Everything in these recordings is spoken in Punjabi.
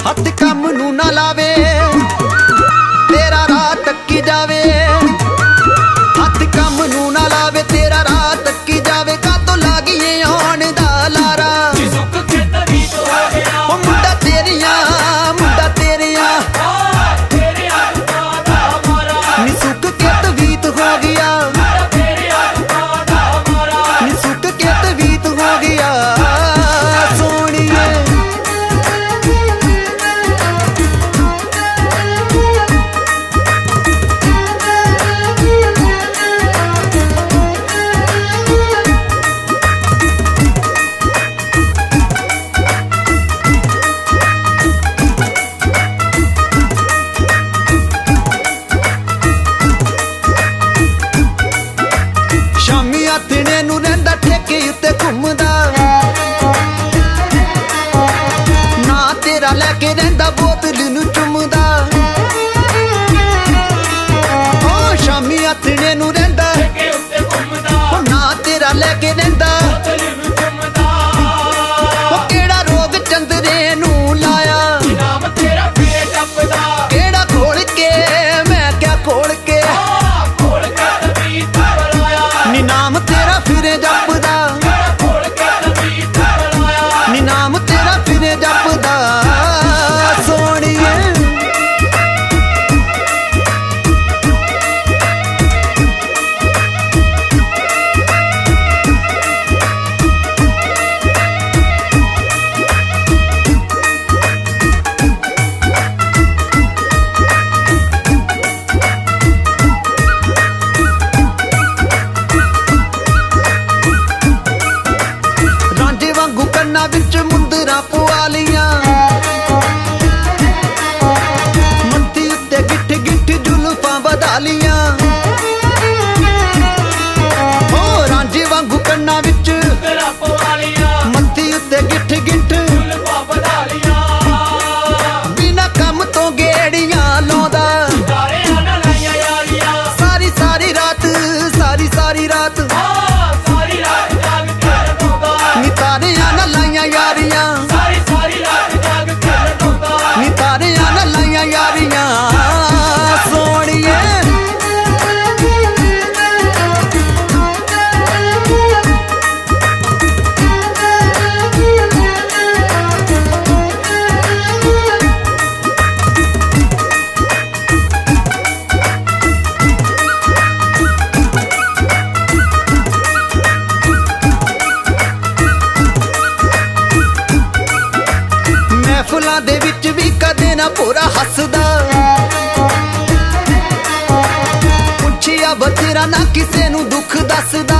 ਹੱਥ ਕੰਮ ਨੂੰ ਨਾ ਲਾਵੇ, ਤੇਰਾ ਰਾਹ ਤੱਕੀ ਜਾਵੇ। ਹੱਥ ਕੰਮ ਨੂੰ ਨਾ ਲਾਵੇ, ਤੇਰਾ ਰਾਹ ਤੱਕੀ ਜਾਵੇ। ਕਾਤੋਂ ਲਾਗੀਏ ਆਉਣ ਦਾ ਲਾਰਾ, ਉਹ ਮੁੰਡਾ ਤੇਰੀਆਂ, ਮੁੰਡਾ ਤੇਰੀਆਂ ਨੀ ਸੁੱਕ ਕੇ ਤਵੀਤ ਹੋ ਗਿਆ, ਨੀ ਸੁੱਕ ਕੇ ਤਵੀਤ ਹੋ ਗਿਆ ਸੋਹਣੀਏ। ਸ਼ਾਮੀ ਆਥਣੇ ਨੂੰ ਰਹਿੰਦਾ ਠੇਕੇ ਉੱਤੇ ਘੁੰਮਦਾ, ਨਾ ਤੇਰਾ ਲੈ ਕੇ ਰਹਿੰਦਾ ਬੋਤਲ ਨੂੰ ਚੁੰਮਦਾ। ਓ ਸ਼ਾਮੀ ਆਥਣੇ ਨੂੰ ਰਹਿੰਦਾ ਠੇਕੇ ਉੱਤੇ ਘੁੰਮਦਾ, ਨਾ ਤੇਰਾ ਲੈ ਕੇ ਰਹਿੰਦਾ ਬੋਤਲ ਨੂੰ ਚੁੰਮਦਾ। ਓ ਕਿਹੜਾ ਰੋਗ ਚੰਦਰੇ ਨੂੰ ਲਾਇਆ, ਨਾਮ ਤੇਰਾ ਫੇਰ ਜਪਦਾ। ਕਿਹੜਾ ਖੋਲ ਕੇ ਮੈਂ ਕਿਆ ਖੋਲ ਕੇ, ਨੀ ਨਾਮ ਤੇਰਾ ਫਿਰੇ ਜਪਦਾ, ਨੀ ਨਾਮ ਤੇਰਾ ਫਿਰੇ ਜਪਦਾ ਸੋਹਣੀਏ। ਕੰਨਾਂ ਵਿੱਚ ਮੁੰਦਰਾਂ ਪਵਾ ਲੀਆਂ, ਮੱਥੀ ਉੱਤੇ ਗਿੱਠ ਗਿੱਠ ਜ਼ੁਲਫਾਂ ਵਧਾ ਲੀਆਂ। ਓ ਰਾਂਝੇ ਵਾਂਗੂ ਕੰਨਾਂ ਵਿੱਚ ਮੁੰਦਰਾਂ ਪਵਾ ਲੀਆਂ, ਮੱਥੀ ਉੱਤੇ ਗਿੱਠ ਗਿੱਠ ਜ਼ੁਲਫਾਂ ਵਧਾ ਲੀਆਂ। ਬਿਨਾਂ ਕੰਮ ਤੋਂ ਗੇੜੀਆਂ ਲਾਉਂਦਾ, ਸਾਰੀ ਸਾਰੀ ਰਾਤ, ਸਾਰੀ ਸਾਰੀ ਰਾਤ ਨੀ ਤਾਰਿਆਂ ਨਾਲ ਲਾਈਆਂ ਯਾਰੀਆਂ, ਸਾਰੀ ਸਾਰੀ ਰਾਤ ਜਾਗ ਕੇ ਲਟਾਉਂਦਾ। ਨੀ ਤਾਰਿਆਂ ਨਾਲ ਲਾਈਆਂ ਯਾਰੀਆਂ ਸੋਹਣੀਏ। ਮਹਿਫਲਾਂ ਦੇ ਵਿੱਚ ਵੀ ਕਦੇ ਨਾ ਭੋਰਾ ਹੱਸਦਾ, ਪੁੱਛਿਆ ਬਥੇਰਾ ਨਾ ਕਿਸੇ ਨੂੰ ਦੁੱਖ ਦੱਸਦਾ।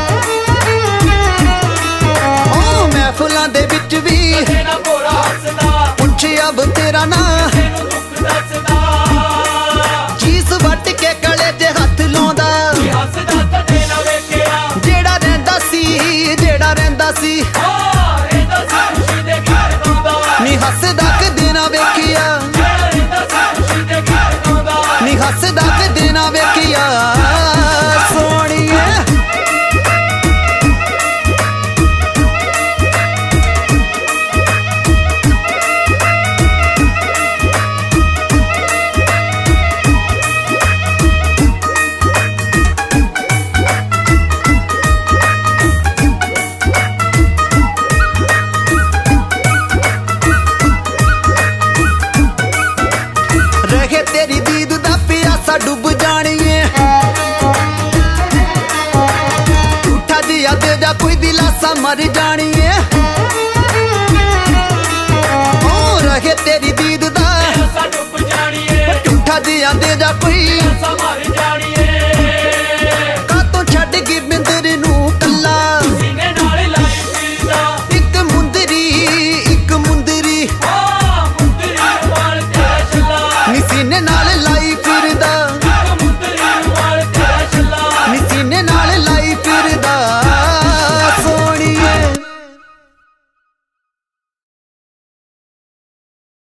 ਓ ਮਹਿਫਲਾਂ ਦੇ ਵਿੱਚ ਵੀ ਕਦੇ ਨਾ ਭੋਰਾ ਹੱਸਦਾ, ਪੁੱਛਿਆ ਬਥੇਰਾ ਨਾ ਕਿਸੇ ਨੂੰ ਦੁੱਖ ਦੱਸਦਾ। ਚੀਸ ਵੱਟ ਕੇ ਗਲੇ 'ਚ ਹੱਥ ਲਾਉਂਦਾ, ਹੱਸਦਾ ਕਦੇ ਨਾ ਵੇਖਿਆ। ਜਿਹੜਾ ਰਹਿੰਦਾ ਸੀ, ਜਿਹੜਾ ਰਹਿੰਦਾ ਸੀ ਨੀ ਹੱਸਦਾ ਕਦੇ ਨਾ ਵੇਖਿਆ, ਨੀ ਹੱਸਦਾ ਕਦੇ ਨਾ ਵੇਖਿਆ ਸੋਹਣੀਏ। ਰਹੇ ਤੇਰੀ ਦੀਦ ਦਾ ਪਿਆਸਾ ਡੁੱਬ ਜਾਣੀਏ, ਝੂਠਾ ਜਿਹਾ ਦੇ ਜਾ ਕੋਈ ਦਿਲਾਸਾ ਮਰ ਜਾਣੀਏ। ਓ ਰਹੇ ਤੇਰੀ ਦੀਦ ਦਾ ਪਿਆਸਾ ਡੁੱਬ ਜਾਣੀਏ, ਝੂਠਾ ਜਿਹਾ ਦੇ ਜਾ ਕੋਈ ਦਿਲਾਸਾ ਮਰ ਜਾਣੀਏ।